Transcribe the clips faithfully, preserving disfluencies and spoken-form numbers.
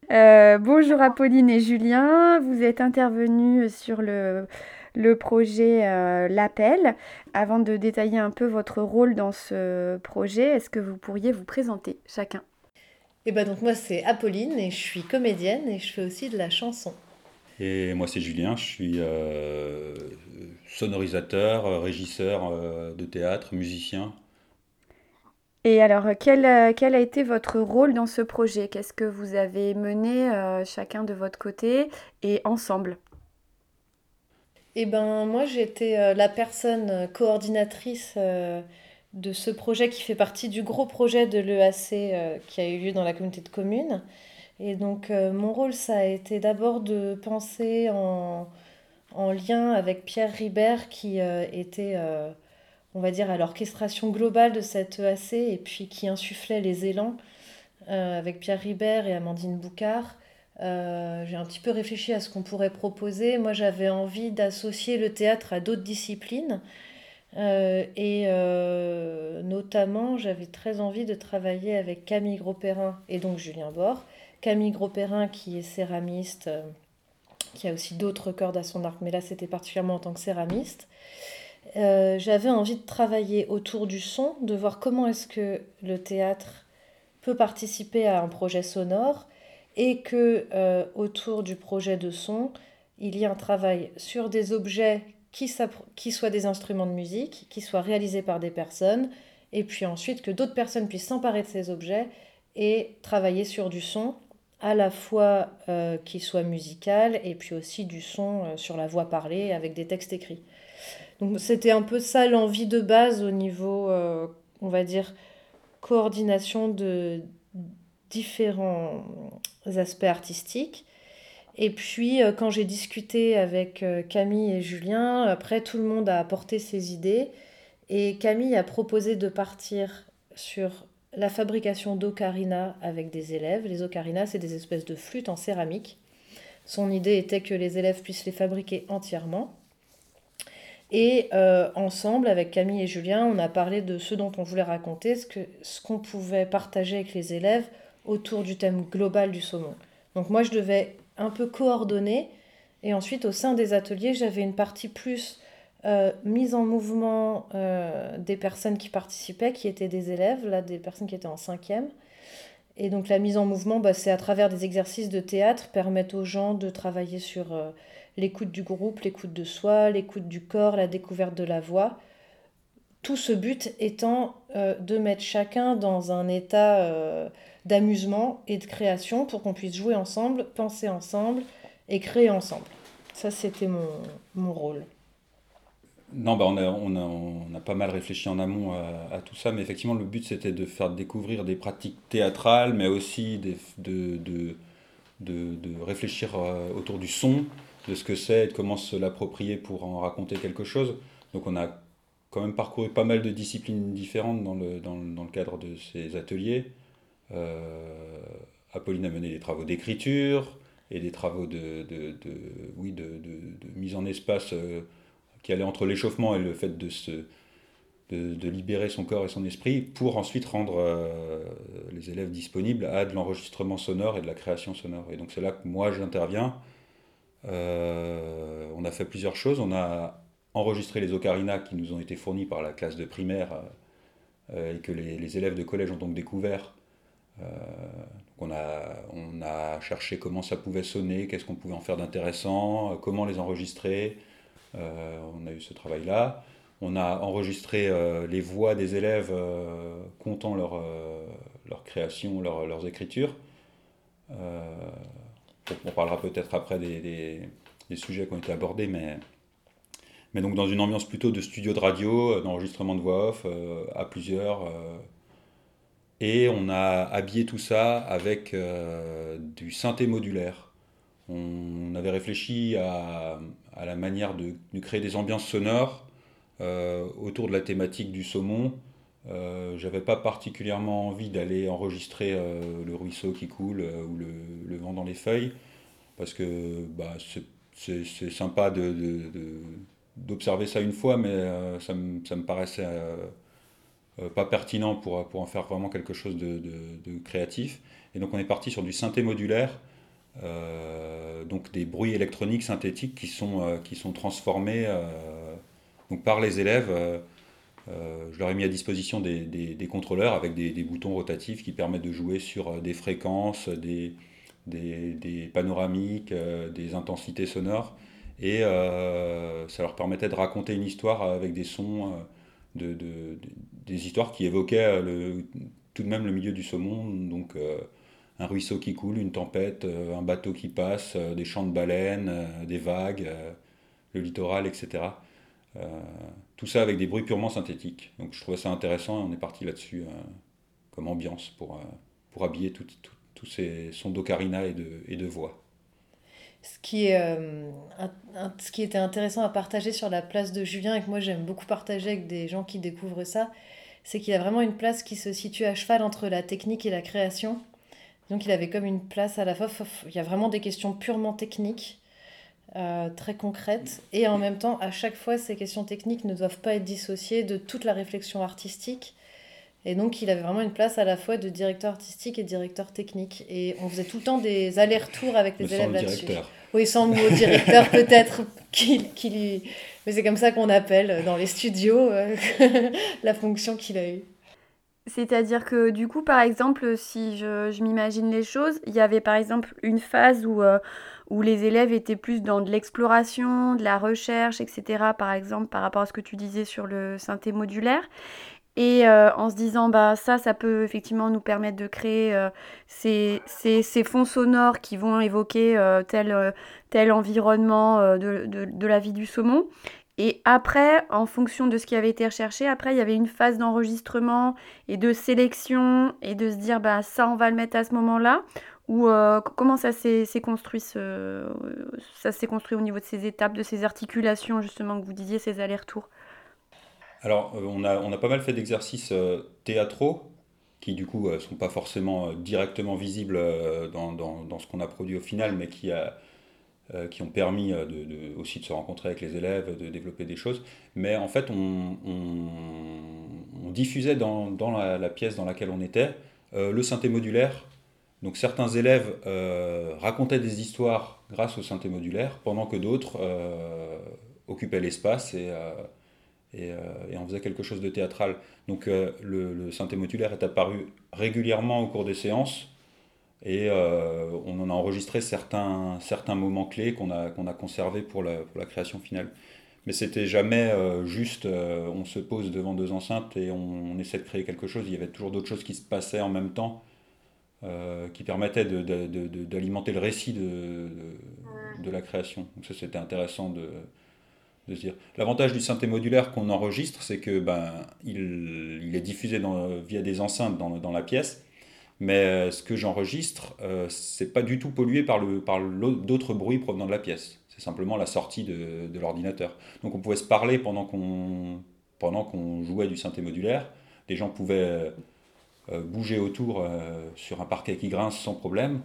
Euh, bonjour Apolline et Julien, vous êtes intervenus sur le, le projet euh, L'Appel. Avant de détailler un peu votre rôle dans ce projet, est-ce que vous pourriez vous présenter chacun? Et bah donc moi c'est Apolline et je suis comédienne et je fais aussi de la chanson. Et moi c'est Julien, je suis euh, sonorisateur, euh, régisseur euh, de théâtre, musicien. Et alors, quel, euh, quel a été votre rôle dans ce projet? Qu'est-ce que vous avez mené euh, chacun de votre côté et ensemble? Et ben moi j'étais euh, la personne euh, coordinatrice euh, de ce projet qui fait partie du gros projet de l'E A C euh, qui a eu lieu dans la communauté de communes. Et donc euh, mon rôle ça a été d'abord de penser en, en lien avec Pierre Ribert qui euh, était euh, on va dire à l'orchestration globale de cette E A C et puis qui insufflait les élans euh, avec Pierre Ribert et Amandine Boucard. Euh, j'ai un petit peu réfléchi à ce qu'on pourrait proposer. Moi, j'avais envie d'associer le théâtre à d'autres disciplines. Euh, et euh, notamment, j'avais très envie de travailler avec Camille Grosperrin et donc Julien Bord. Camille Grosperrin, qui est céramiste, euh, qui a aussi d'autres cordes à son arc, mais là, c'était particulièrement en tant que céramiste. Euh, j'avais envie de travailler autour du son, de voir comment est-ce que le théâtre peut participer à un projet sonore et que euh, autour du projet de son, il y a un travail sur des objets qui, qui soient des instruments de musique, qui soient réalisés par des personnes, et puis ensuite que d'autres personnes puissent s'emparer de ces objets et travailler sur du son, à la fois euh, qui soit musical et puis aussi du son euh, sur la voix parlée avec des textes écrits. Donc c'était un peu ça l'envie de base au niveau, euh, on va dire, coordination de différents aspects artistiques. Et puis, euh, quand j'ai discuté avec euh, Camille et Julien, après, tout le monde a apporté ses idées. Et Camille a proposé de partir sur la fabrication d'ocarinas avec des élèves. Les ocarinas, c'est des espèces de flûtes en céramique. Son idée était que les élèves puissent les fabriquer entièrement. Et euh, ensemble, avec Camille et Julien, on a parlé de ce dont on voulait raconter, ce que, ce qu'on pouvait partager avec les élèves autour du thème global du saumon. Donc moi, je devais un peu coordonner. Et ensuite, au sein des ateliers, j'avais une partie plus euh, mise en mouvement euh, des personnes qui participaient, qui étaient des élèves, là, des personnes qui étaient en cinquième. Et donc la mise en mouvement, bah, c'est à travers des exercices de théâtre, permettre aux gens de travailler sur euh, l'écoute du groupe, l'écoute de soi, l'écoute du corps, la découverte de la voix. Tout ce but étant euh, de mettre chacun dans un état euh, d'amusement et de création pour qu'on puisse jouer ensemble, penser ensemble et créer ensemble. Ça, c'était mon, mon rôle. Non, bah on a, on a, on a pas mal réfléchi en amont à, à tout ça, mais effectivement le but c'était de faire découvrir des pratiques théâtrales, mais aussi des- de, de, de, de réfléchir euh, autour du son, de ce que c'est et de comment se l'approprier pour en raconter quelque chose. Donc on a quand même parcouru pas mal de disciplines différentes dans le, dans le, dans le cadre de ces ateliers. Euh, Apolline a mené des travaux d'écriture et des travaux de, de, de- oui, de, de- de mise en espace euh, qui allaient entre l'échauffement et le fait de, se, de, de libérer son corps et son esprit pour ensuite rendre euh, les élèves disponibles à de l'enregistrement sonore et de la création sonore. Et donc c'est là que moi j'interviens. Euh, on a fait plusieurs choses. On a enregistré les ocarinas qui nous ont été fournis par la classe de primaire euh, et que les, les élèves de collège ont donc découvert. Euh, donc on, a, on a cherché comment ça pouvait sonner, qu'est-ce qu'on pouvait en faire d'intéressant, euh, comment les enregistrer. Euh, on a eu ce travail-là. On a enregistré euh, les voix des élèves euh, comptant leur, euh, leur création, leur- leurs écritures. Euh, on parlera peut-être après des, des- des sujets qui ont été abordés, mais, mais donc dans une ambiance plutôt de studio de radio, euh, d'enregistrement de voix off euh, à plusieurs. euh, et on a habillé tout ça avec euh, du synthé modulaire. On avait réfléchi à, à la manière de, de créer des ambiances sonores euh, autour de la thématique du saumon. Euh, j'avais pas particulièrement envie d'aller enregistrer euh, le ruisseau qui coule euh, ou le, le vent dans les feuilles, parce que bah, c'est, c'est- c'est sympa de, de- de- d'observer ça une fois, mais euh, ça, me, ça me paraissait euh, euh, pas pertinent pour, pour en faire vraiment quelque chose de, de- de créatif. Et donc on est parti sur du synthé modulaire euh, donc des bruits électroniques synthétiques qui sont, euh, qui sont transformés euh, donc par les élèves. Euh, euh, je leur ai mis à disposition des, des, des contrôleurs avec des, des boutons rotatifs qui permettent de jouer sur des fréquences, des, des, des panoramiques, euh, des intensités sonores. Et euh, ça leur permettait de raconter une histoire avec des sons, euh, de, de- de- des histoires qui évoquaient le, tout de même le milieu du saumon. Donc euh, un ruisseau qui coule, une tempête, euh, un bateau qui passe, euh, des chants de baleines, euh, des vagues, euh, le littoral, et cetera. Euh, Tout ça avec des bruits purement synthétiques. Donc je trouvais ça intéressant et on est parti là-dessus euh, comme ambiance pour, euh, pour habiller tout- tout- tous ces sons d'ocarina et de, et de voix. Ce qui est, euh, un- un- ce qui était intéressant à partager sur la place de Julien et que moi j'aime beaucoup partager avec des gens qui découvrent ça, c'est qu'il a vraiment une place qui se situe à cheval entre la technique et la création. Donc il avait comme une place à la fois, il y a vraiment des questions purement techniques, euh, très concrètes, et en même temps, à chaque fois, ces questions techniques ne doivent pas être dissociées de toute la réflexion artistique. Et donc il avait vraiment une place à la fois de directeur artistique et directeur technique. Et on faisait tout le temps des allers-retours avec Me les élèves semble là-dessus. directeur. Oui, sans le mot directeur peut-être, qui, qui lui... mais c'est comme ça qu'on appelle dans les studios euh, la fonction qu'il a eue. C'est-à-dire que du coup, par exemple, si je, je m'imagine les choses, il y avait par exemple une phase où, euh, où les élèves étaient plus dans de l'exploration, de la recherche, et cetera. Par exemple, par rapport à ce que tu disais sur le synthé modulaire. Et euh, en se disant, bah ça, ça peut effectivement nous permettre de créer euh, ces, ces, ces fonds sonores qui vont évoquer euh, tel, euh, tel environnement euh, de, de, de la vie du saumon. Et après, en fonction de ce qui avait été recherché, après, il y avait une phase d'enregistrement et de sélection et de se dire, bah ça, on va le mettre à ce moment-là. Ou euh, comment ça s'est, s'est construit ce, ça s'est construit au niveau de ces étapes, de ces articulations justement que vous disiez, ces allers-retours. Alors, euh, on a, on a pas mal fait d'exercices euh, théâtraux qui, du coup, ne sont pas forcément euh, directement visibles euh, dans, dans- dans ce qu'on a produit au final, mais qui, a, euh, qui ont permis euh, de, de- aussi de se rencontrer avec les élèves, de développer des choses. Mais en fait, on, on- on diffusait dans, dans la, la pièce dans laquelle on était euh, le synthé modulaire. Donc, certains élèves euh, racontaient des histoires grâce au synthé modulaire, pendant que d'autres euh, occupaient l'espace et, euh, et, euh, et on faisait quelque chose de théâtral. Donc euh, le, le synthé modulaire est apparu régulièrement au cours des séances et euh, on en a enregistré certains, certains moments clés qu'on a, qu'on a conservés pour la, pour la création finale. Mais c'était jamais euh, juste euh, on se pose devant deux enceintes et on, on essaie de créer quelque chose. Il y avait toujours d'autres choses qui se passaient en même temps euh, qui permettaient de, de, de, de, d'alimenter le récit de, de, de la création. Donc ça c'était intéressant de, de se dire. L'avantage du synthé modulaire qu'on enregistre, c'est que ben, il, il est diffusé dans, via des enceintes dans, dans la pièce, mais euh, ce que j'enregistre, euh, c'est pas du tout pollué par, le, par d'autres bruits provenant de la pièce. C'est simplement la sortie de, de l'ordinateur. Donc on pouvait se parler pendant qu'on pendant qu'on jouait du synthé modulaire. Les gens pouvaient euh, bouger autour euh, sur un parquet qui grince sans problème.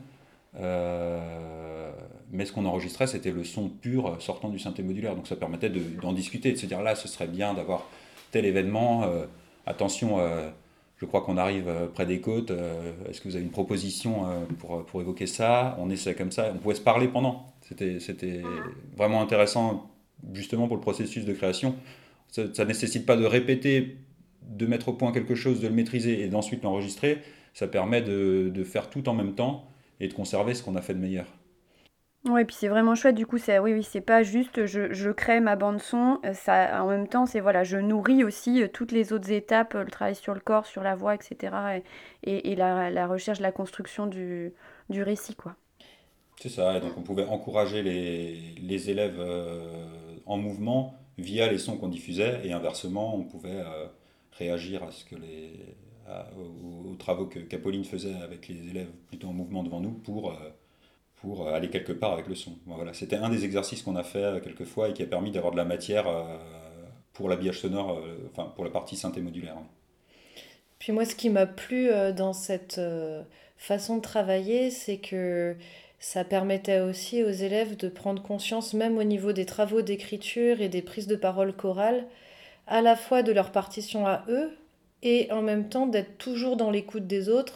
Euh, mais ce qu'on enregistrait, c'était le son pur sortant du synthé modulaire. Donc ça permettait de, d'en discuter, de se dire là, ce serait bien d'avoir tel événement. Euh, attention, euh, je crois qu'on arrive euh, près des côtes. Euh, est-ce que vous avez une proposition euh, pour, pour évoquer ça? On essaie comme ça. On pouvait se parler pendant. C'était, c'était vraiment intéressant, justement pour le processus de création. Ça ne nécessite pas de répéter, de mettre au point quelque chose, de le maîtriser et d'ensuite l'enregistrer. Ça permet de, de faire tout en même temps et de conserver ce qu'on a fait de meilleur. Ouais, puis c'est vraiment chouette, du coup, c'est, oui, oui, c'est pas juste je, je crée ma bande son, euh, ça, en même temps, c'est voilà, je nourris aussi euh, toutes les autres étapes, euh, le travail sur le corps, sur la voix, et cetera. Et, et, et la, la recherche, la construction du, du récit, quoi. C'est ça, et donc on pouvait encourager les, les élèves euh, en mouvement via les sons qu'on diffusait, et inversement, on pouvait euh, réagir à ce que les, à- aux, aux travaux que qu'Apolline faisait avec les élèves plutôt en mouvement devant nous pour, euh, pour aller quelque part avec le son. Bon, voilà, c'était un des exercices qu'on a fait euh, quelques fois et qui a permis d'avoir de la matière euh, pour l'habillage sonore, euh, enfin pour la partie synthé modulaire. Puis moi, ce qui m'a plu euh, dans cette euh, façon de travailler, c'est que ça permettait aussi aux élèves de prendre conscience, même au niveau des travaux d'écriture et des prises de parole chorales, à la fois de leur partition à eux et en même temps d'être toujours dans l'écoute des autres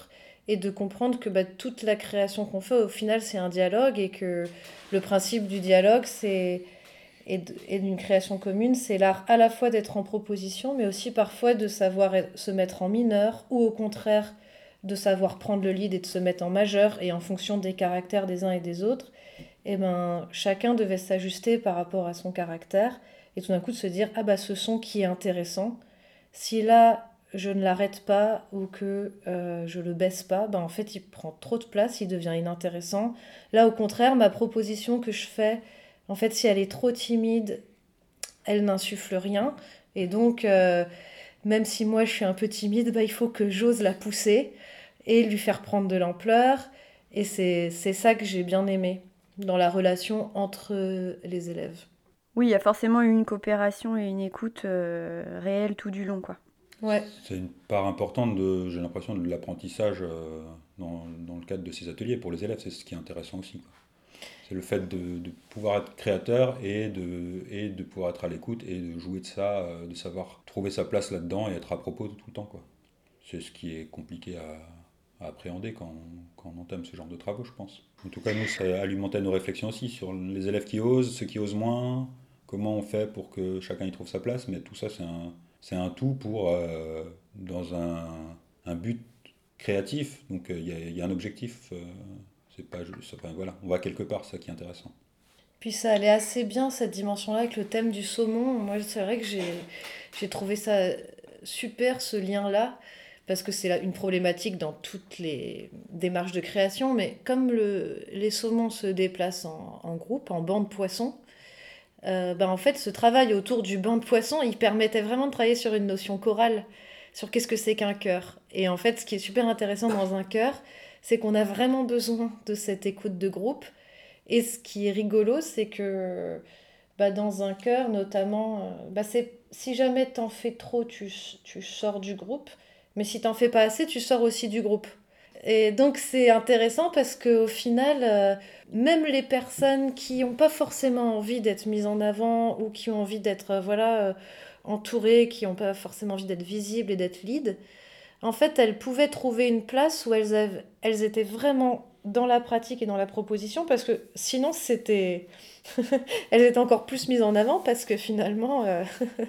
et de comprendre que bah, toute la création qu'on fait, au final, c'est un dialogue et que le principe du dialogue c'est, et, d- et d'une création commune, c'est l'art à la fois d'être en proposition, mais aussi parfois de savoir être- se mettre en mineur ou au contraire de savoir prendre le lead et de se mettre en majeur et en fonction des caractères des uns et des autres, et ben, chacun devait s'ajuster par rapport à son caractère et tout d'un coup de se dire ah bah ce son qui est intéressant, si là je ne l'arrête pas ou que euh, je le baisse pas, bah en fait il prend trop de place, il devient inintéressant. Là au contraire, ma proposition que je fais, en fait si elle est trop timide, elle n'insuffle rien. Et donc euh, même si moi je suis un peu timide, bah, il faut que j'ose la pousser et lui faire prendre de l'ampleur. Et c'est, c'est ça que j'ai bien aimé dans la relation entre les élèves. Oui, il y a forcément eu une coopération et une écoute euh, réelle tout du long, quoi. Ouais, C'est une part importante, de, j'ai l'impression, de l'apprentissage euh, dans, dans le cadre de ces ateliers pour les élèves. C'est ce qui est intéressant aussi, quoi. C'est le fait de, de pouvoir être créateur et de, et de pouvoir être à l'écoute et de jouer de ça, euh, de savoir trouver sa place là-dedans et être à propos tout le temps, quoi. C'est ce qui est compliqué à, à appréhender quand, quand on entame ce genre de travaux, je pense. En tout cas, nous, ça alimentait nos réflexions aussi sur les élèves qui osent, ceux qui osent moins, comment on fait pour que chacun y trouve sa place, mais tout ça, c'est un, c'est un tout pour, euh, dans un, un but créatif, donc il y, a- y a un objectif, euh, c'est pas, juste- enfin, voilà, on va quelque part, c'est ça qui est intéressant. puis ça allait assez bien cette dimension-là avec le thème du saumon. Moi, c'est vrai que j'ai, j'ai trouvé ça super ce lien-là, parce que c'est là une problématique dans toutes les démarches de création, mais comme le, les saumons se déplacent en, en groupe, en banc de poissons, euh, ben en fait, ce travail autour du banc de poissons, il permettait vraiment de travailler sur une notion chorale, sur qu'est-ce que c'est qu'un chœur. Et en fait, ce qui est super intéressant dans un chœur, c'est qu'on a vraiment besoin de cette écoute de groupe. Et ce qui est rigolo, c'est que bah, dans un chœur, notamment, euh, bah, c'est, si jamais t'en fais trop, tu, tu sors du groupe. Mais si t'en fais pas assez, tu sors aussi du groupe. Et donc c'est intéressant parce qu'au final, euh, même les personnes qui n'ont pas forcément envie d'être mises en avant ou qui ont envie d'être euh, voilà, euh, entourées, qui n'ont pas forcément envie d'être visibles et d'être lead, en fait, elles pouvaient trouver une place où elles, avaient- elles étaient vraiment dans la pratique et dans la proposition parce que sinon c'était elles étaient encore plus mises en avant parce que finalement euh,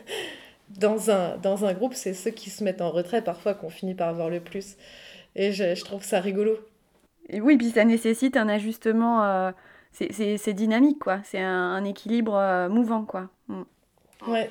dans un dans un groupe c'est ceux qui se mettent en retrait parfois qu'on finit par avoir le plus et je, je trouve ça rigolo. Et oui, puis ça nécessite un ajustement, euh, c'est c'est- c'est dynamique, quoi. C'est un, un équilibre euh, mouvant, quoi. Mm. Ouais.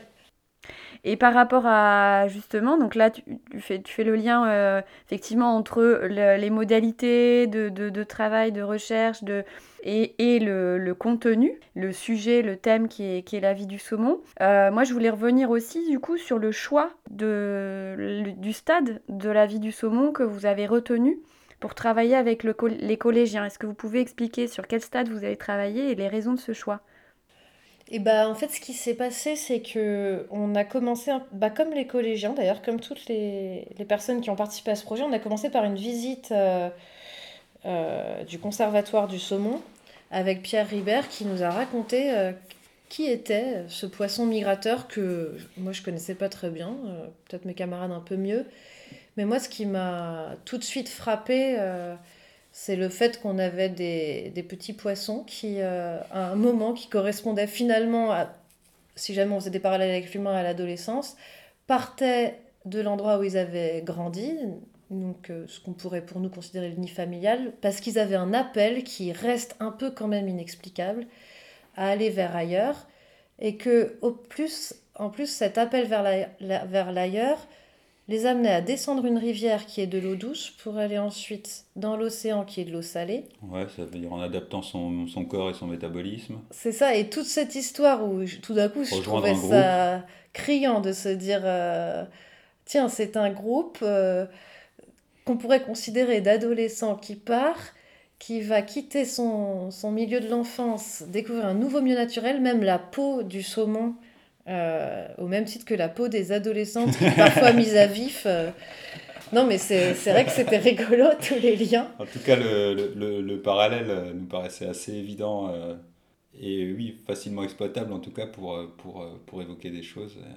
Et par rapport à, justement, donc là, tu, tu fais, tu fais le lien, euh, effectivement, entre le- les modalités de, de- de travail, de recherche, de, et, et le, le contenu, le sujet, le thème qui est, qui est la vie du saumon. Euh, moi, je voulais revenir aussi, du coup, sur le choix de, le- du stade de la vie du saumon que vous avez retenu pour travailler avec le col- les collégiens. Est-ce que vous pouvez expliquer sur quel stade vous avez travaillé et les raisons de ce choix? Et bah en fait ce qui s'est passé c'est que on a commencé un- bah, comme les collégiens d'ailleurs comme toutes les, les personnes qui ont participé à ce projet on a commencé par une visite euh, euh, du conservatoire du saumon avec Pierre Ribert qui nous a raconté euh, qui était ce poisson migrateur que moi je connaissais pas très bien, euh, peut-être mes camarades un peu mieux, mais moi ce qui m'a tout de suite frappé euh, c'est le fait qu'on avait des, des petits poissons qui, euh, à un moment, qui correspondaient finalement à, si jamais on faisait des parallèles avec l'humain à l'adolescence, partaient de l'endroit où ils avaient grandi, donc euh, ce qu'on pourrait pour nous considérer le nid familial, parce qu'ils avaient un appel qui reste un peu quand même inexplicable, à aller vers ailleurs, et que au plus, en plus cet appel vers la- la- vers l'ailleurs les amenait à descendre une rivière qui est de l'eau douce pour aller ensuite dans l'océan qui est de l'eau salée. Ouais, ça veut dire en adaptant son, son corps et son métabolisme, C'est ça, et toute cette histoire où je- tout d'un coup je rejoindre trouvais un groupe. ça criant de se dire euh, tiens, c'est un groupe euh, qu'on pourrait considérer d'adolescents qui part, qui va quitter son, son milieu de l'enfance, découvrir un nouveau milieu naturel, même la peau du saumon, euh, au même titre que la peau des adolescentes, qui est parfois mise à vif. euh. Non, mais c'est c'est vrai que c'était rigolo, tous les liens. En tout cas, le, le, le- le parallèle euh, nous paraissait assez évident euh, et oui, facilement exploitable en tout cas pour, euh, pour, euh, pour évoquer des choses. euh.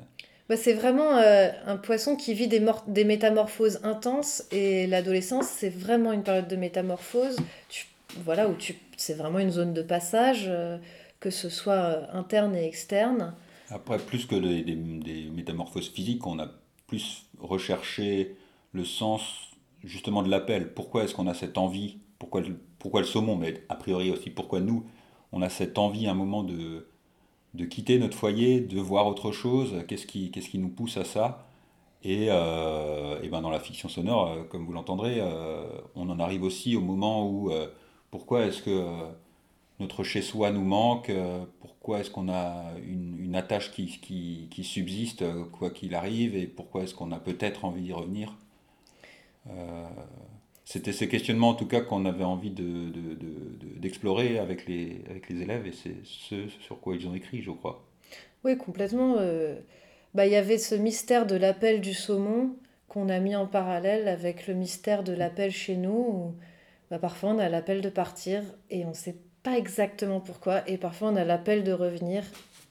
Bah, c'est vraiment euh, un poisson qui vit des, mor- des métamorphoses intenses et l'adolescence, c'est vraiment une période de métamorphose. Tu, voilà, où tu, c'est vraiment une zone de passage, euh, que ce soit euh, interne et externe. Après, plus que des, des- des métamorphoses physiques, on a plus recherché le sens justement de l'appel. Pourquoi est-ce qu'on a cette envie? Pourquoi le, pourquoi le saumon? Mais a priori aussi, pourquoi nous, on a cette envie à un moment de, de quitter notre foyer, de voir autre chose? Qu'est-ce qui, qu'est-ce qui nous pousse à ça? Et, euh, et ben dans la fiction sonore, euh, comme vous l'entendrez, euh, on en arrive aussi au moment où euh, pourquoi est-ce que euh, notre chez-soi nous manque, euh, pourquoi est-ce qu'on a une, une attache qui, qui, qui subsiste euh, quoi qu'il arrive, et pourquoi est-ce qu'on a peut-être envie d'y revenir. Euh, C'était ces questionnements en tout cas qu'on avait envie de, de- de- de- d'explorer avec les, avec les élèves, et c'est ce sur quoi ils ont écrit, je crois. Oui, complètement. euh, Bah, il y avait ce mystère de l'appel du saumon qu'on a mis en parallèle avec le mystère de l'appel chez nous, où bah, parfois on a l'appel de partir et on ne sait pas exactement pourquoi, et parfois on a l'appel de revenir.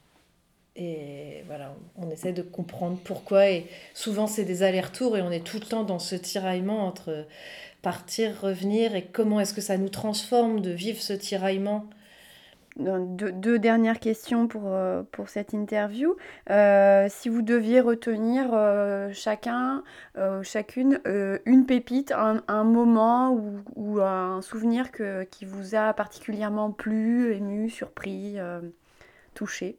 Et voilà, on essaie de comprendre pourquoi. Et souvent, c'est des allers-retours et on est tout le temps dans ce tiraillement entre partir, revenir et comment est-ce que ça nous transforme de vivre ce tiraillement. Deux, deux dernières questions pour, euh, pour cette interview. Euh, si vous deviez retenir euh, chacun, euh, chacune, euh, une pépite, un, un moment ou, ou un souvenir que, qui vous a particulièrement plu, ému, surpris, euh, touché.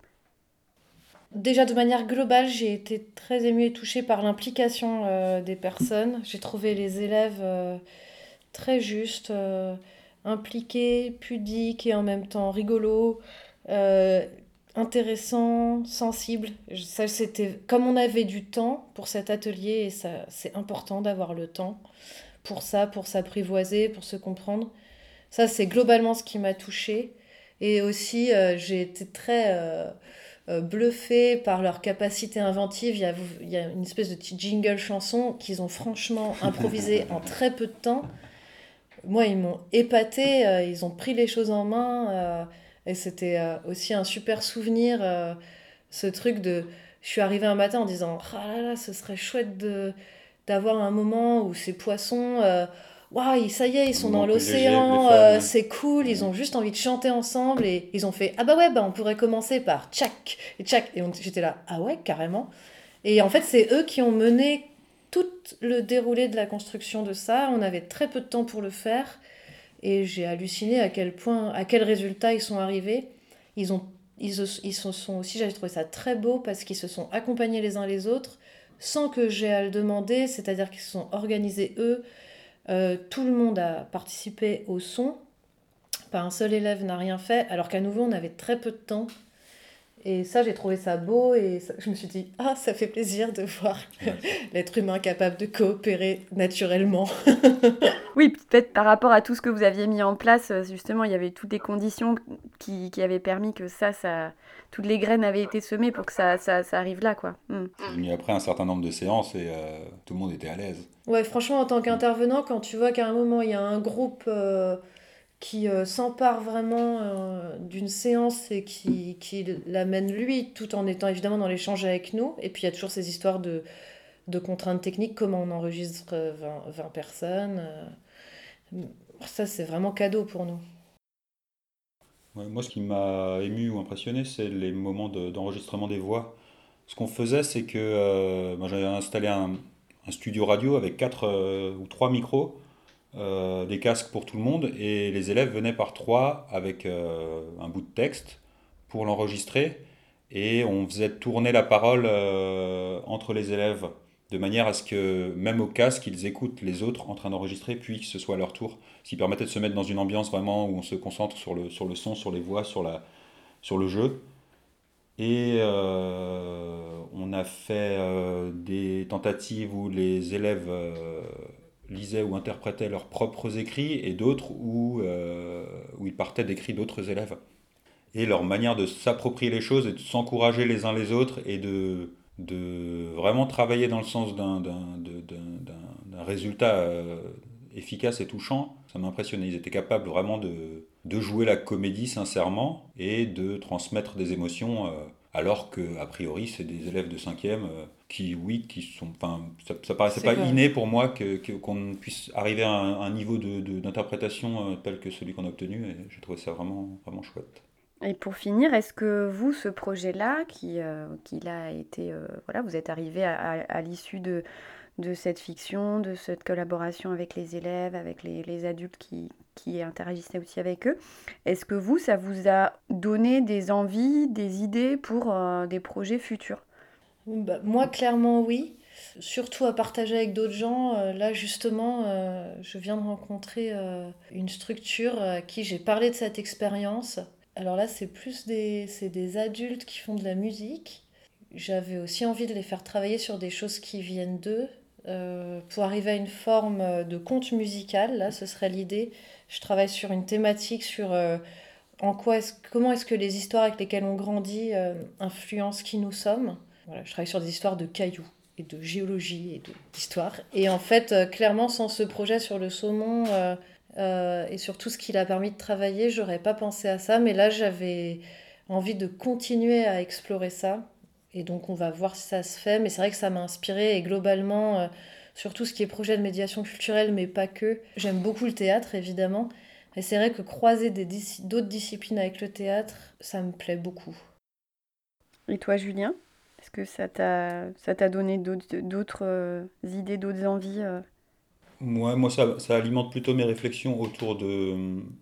Déjà, de manière globale, j'ai été très émue et touchée par l'implication euh, des personnes. J'ai trouvé les élèves euh, très justes, euh, impliqués, pudiques et en même temps rigolos, euh, intéressants, sensibles. Je- Ça, c'était comme on avait du temps pour cet atelier et ça, c'est important d'avoir le temps pour ça, pour s'apprivoiser, pour se comprendre. Ça, c'est globalement ce qui m'a touchée. Et aussi, euh, j'ai été très euh, euh, bluffée par leur capacité inventive. Il y a, il y a une espèce de petit jingle chanson qu'ils ont franchement improvisé en très peu de temps. Moi, ils m'ont épaté, euh, ils ont pris les choses en main. Euh, et c'était euh, aussi un super souvenir, euh, ce truc de... Je suis arrivée un matin en disant, ah là là, ce serait chouette de, d'avoir un moment où ces poissons, euh, waouh, ça y est, ils Un sont dans moment plus léger, plus l'océan, fun, euh, ouais. c'est cool, ils Ouais. ont juste envie de chanter ensemble et ils ont fait, ah bah ouais, bah on pourrait commencer par tchac et tchac. Et on- j'étais là, ah ouais, carrément. Et en fait, c'est eux qui ont mené tout le déroulé de la construction de ça. On avait très peu de temps pour le faire et j'ai halluciné à quel point, à quel résultat ils sont arrivés. Ils ont, ils, se- ils se sont aussi, j'avais trouvé ça très beau parce qu'ils se sont accompagnés les uns les autres sans que j'ai à le demander, c'est-à-dire qu'ils se sont organisés eux. Euh, tout le monde a participé au son. Pas un seul élève n'a rien fait, alors qu'à nouveau on avait très peu de temps. Et ça, j'ai trouvé ça beau et ça- je me suis dit, ah, ça fait plaisir de voir Ouais, c'est- l'être humain capable de coopérer naturellement. Oui, peut-être par rapport à tout ce que vous aviez mis en place, euh, justement, il y avait toutes les conditions qui, qui avaient permis que ça, ça, toutes les graines avaient été semées pour que ça, ça, ça arrive là, quoi. Hmm. c'est venu après un certain nombre de séances, et euh, tout le monde était à l'aise. Ouais, franchement, en tant Mm. qu'intervenant, quand tu vois qu'à un moment, il y a un groupe euh, qui euh, s'empare vraiment euh, d'une séance et qui, qui l'amène lui, tout en étant évidemment dans l'échange avec nous, et puis il y a toujours ces histoires de, de contraintes techniques, comment on enregistre euh, vingt, vingt personnes. euh, Ça, c'est vraiment cadeau pour nous. Ouais, moi, ce qui m'a ému ou impressionné, c'est les moments de- d'enregistrement des voix. Ce qu'on faisait, c'est que euh, moi, j'avais installé un, un studio radio avec quatre euh, ou trois micros, euh, des casques pour tout le monde, et les élèves venaient par trois avec euh, un bout de texte pour l'enregistrer, et on faisait tourner la parole euh, entre les élèves, de manière à ce que même au casque, ils écoutent les autres en train d'enregistrer, puis que ce soit à leur tour, ce qui permettait de se mettre dans une ambiance vraiment où on se concentre sur le, sur le son, sur les voix, sur la, sur le jeu. Et euh, on a fait euh, des tentatives où les élèves euh, lisaient ou interprétaient leurs propres écrits, et d'autres où, euh, où ils partaient d'écrits d'autres élèves. Et leur manière de s'approprier les choses et de s'encourager les uns les autres, et de, de vraiment travailler dans le sens d'un, d'un, de- d'un- d'un- d'un résultat euh, efficace et touchant, ça m'a impressionné. Ils étaient capables vraiment de, de jouer la comédie sincèrement et de transmettre des émotions. euh, alors que a priori c'est des élèves de cinquième euh, qui, oui, qui sont, enfin, ça, ça paraissait C'est pas quoi? inné pour moi que, que- qu'on puisse arriver à un, un niveau de, de- d'interprétation euh, tel que celui qu'on a obtenu, et j'ai trouvé ça vraiment, vraiment chouette. Et pour finir, est-ce que vous, ce projet-là, qui, euh, qui là a été, euh, voilà, vous êtes arrivé à, à- à l'issue de, de cette fiction, de cette collaboration avec les élèves, avec les, les adultes qui, qui interagissaient aussi avec eux, est-ce que vous, ça vous a donné des envies, des idées pour euh, des projets futurs? Bah, moi, clairement, oui. Surtout à partager avec d'autres gens. Euh, là, justement, euh, je viens de rencontrer euh, une structure à qui j'ai parlé de cette expérience. Alors là, c'est plus des, c'est des adultes qui font de la musique. J'avais aussi envie de les faire travailler sur des choses qui viennent d'eux, euh, pour arriver à une forme de conte musical. Là, ce serait l'idée. Je travaille sur une thématique sur euh, en quoi est-ce, comment est-ce que les histoires avec lesquelles on grandit euh, influencent qui nous sommes. Voilà, je travaille sur des histoires de cailloux et de géologie et de- d'histoire. Et en fait, euh, clairement, sans ce projet sur le saumon euh, euh, et sur tout ce qu'il a permis de travailler, j'aurais pas pensé à ça. Mais là, j'avais envie de continuer à explorer ça. Et donc, on va voir si ça se fait. Mais c'est vrai que ça m'a inspiré. Et globalement, euh, sur tout ce qui est projet de médiation culturelle, mais pas que. J'aime beaucoup le théâtre, évidemment. Et c'est vrai que croiser des dis- d'autres disciplines avec le théâtre, ça me plaît beaucoup. Et toi, Julien, est-ce que ça t'a, ça t'a donné d'autres, d'autres euh, idées, d'autres envies euh Moi, moi ça, ça alimente plutôt mes réflexions autour de,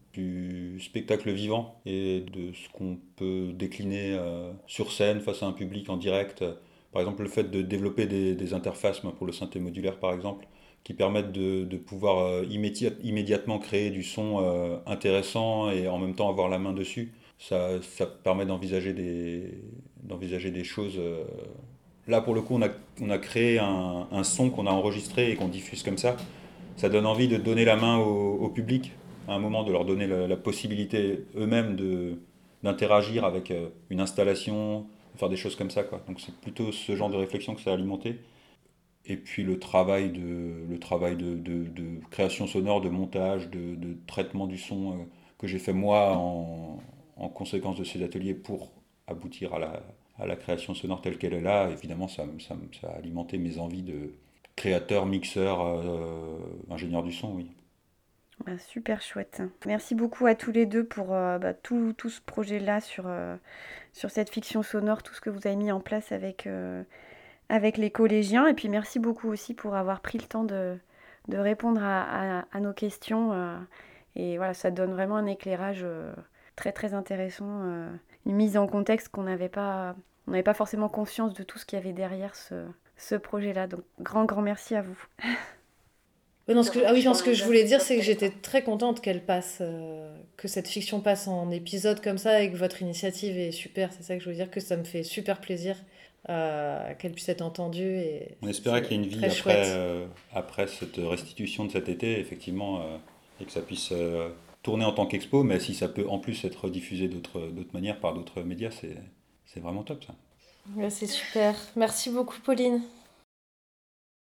du spectacle vivant et de ce qu'on peut décliner euh, sur scène face à un public en direct. Par exemple, le fait de développer des, des interfaces, moi, pour le synthé modulaire par exemple, qui permettent de, de pouvoir euh, immédiat- immédiatement créer du son euh, intéressant et en même temps avoir la main dessus. Ça, ça permet d'envisager des, d'envisager des choses. euh, Là, pour le coup, on a, on a créé un, un son qu'on a enregistré et qu'on diffuse comme ça. Ça donne envie de donner la main au, au public, à un moment, de leur donner la, la possibilité eux-mêmes de, d'interagir avec euh, une installation, de faire des choses comme ça, quoi. Donc c'est plutôt ce genre de réflexion que ça a alimenté. Et puis le travail de, le travail de, de- de création sonore, de montage, de, de traitement du son euh, que j'ai fait moi en, en conséquence de ces ateliers pour aboutir à la, à la création sonore telle qu'elle est là, évidemment ça, me- ça, me- ça a alimenté mes envies de créateur, mixeur, euh, ingénieur du son, oui. Bah, super chouette. Merci beaucoup à tous les deux pour euh, bah, tout, tout ce projet-là sur, euh, sur cette fiction sonore, tout ce que vous avez mis en place avec, euh, avec les collégiens. Et puis merci beaucoup aussi pour avoir pris le temps de, de répondre à, à- à nos questions. euh, et voilà, ça donne vraiment un éclairage euh, très très intéressant, euh, une mise en contexte qu'on n'avait pas, on n'avait pas forcément conscience de tout ce qu'il y avait derrière ce, ce projet-là. Donc grand grand merci à vous. Ouais, non, ce que, ah oui, non, ce que je voulais dire, c'est que j'étais très contente qu'elle passe, euh, que cette fiction passe en épisode comme ça et que votre initiative est super. C'est ça que je veux dire, que ça me fait super plaisir euh, qu'elle puisse être entendue et On espérait qu'il y ait c'est une vie très après, chouette. euh, après cette restitution de cet été, effectivement, euh, et que ça puisse euh, tourner en tant qu'expo, mais si ça peut en plus être diffusé d'autres d'autres manières par d'autres médias, c'est c'est vraiment top ça. Ouais, c'est super. Merci beaucoup, Pauline.